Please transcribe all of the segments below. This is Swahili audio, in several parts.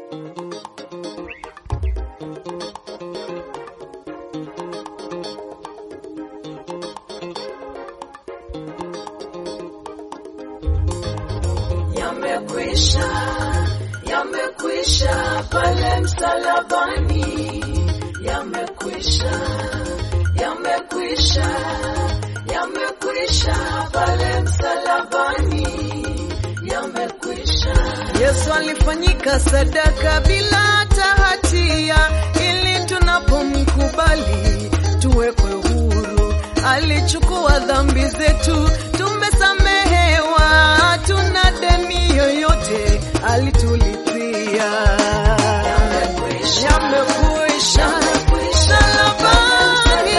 Yamekwisha, yamekwisha pale msalabani. Yamekwisha, yamekwisha, yamekwisha pale msalabani. Yamekwisha. Yesu alifanyika sadaka bila hata hatia, ili tunapomkubali tuwekwe huru. Alichukua dhambi zetu, tumesamehewa, tuna deni yoyote alitulipia. Yamekwisha, yamekwisha msalabani.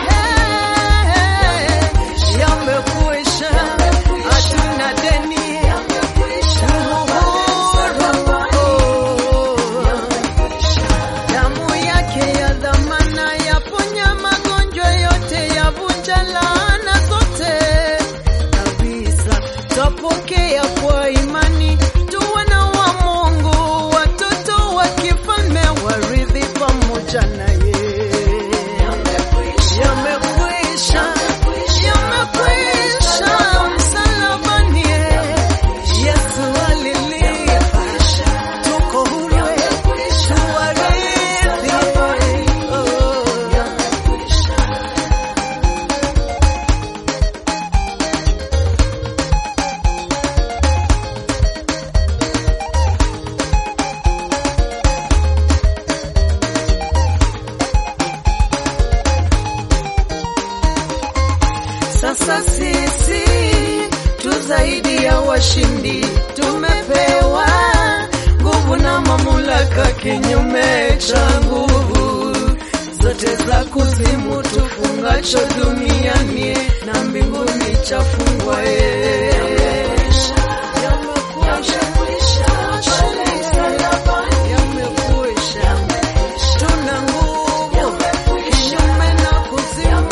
Yamekwisha, hatuna deni. Damu yake ya dhamana yaponya magonjwa yote, yavunja laana zote kabisa. Twapokea kwa imani, tuwe na wa Mungu, watoto wa kifalme, warithi pamoja naye. Yamekwisha, yamekwisha msalabani. Yesu alilipa, tuko huru, tuwarithi. Sasa sisi tu zaidi ya washindi, tumepewa nguvu na mamlaka, kinyume cha nguvu zote za kuzimu. Tufungacho duniani na mbinguni chafungwa. Tuna nguvu kinyume na kuzimu.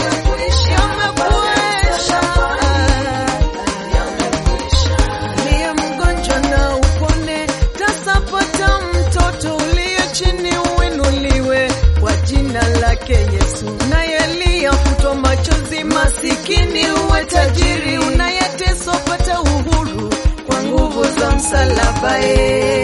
Niye mgonjwa na upone, tasapata mtoto uliye chini uinuliwe kwa jina lake Yesu. Unayeliyafutwa machozi, masikini uwe tajiri, unayeteswa pata uhuru kwa nguvu za msalaba.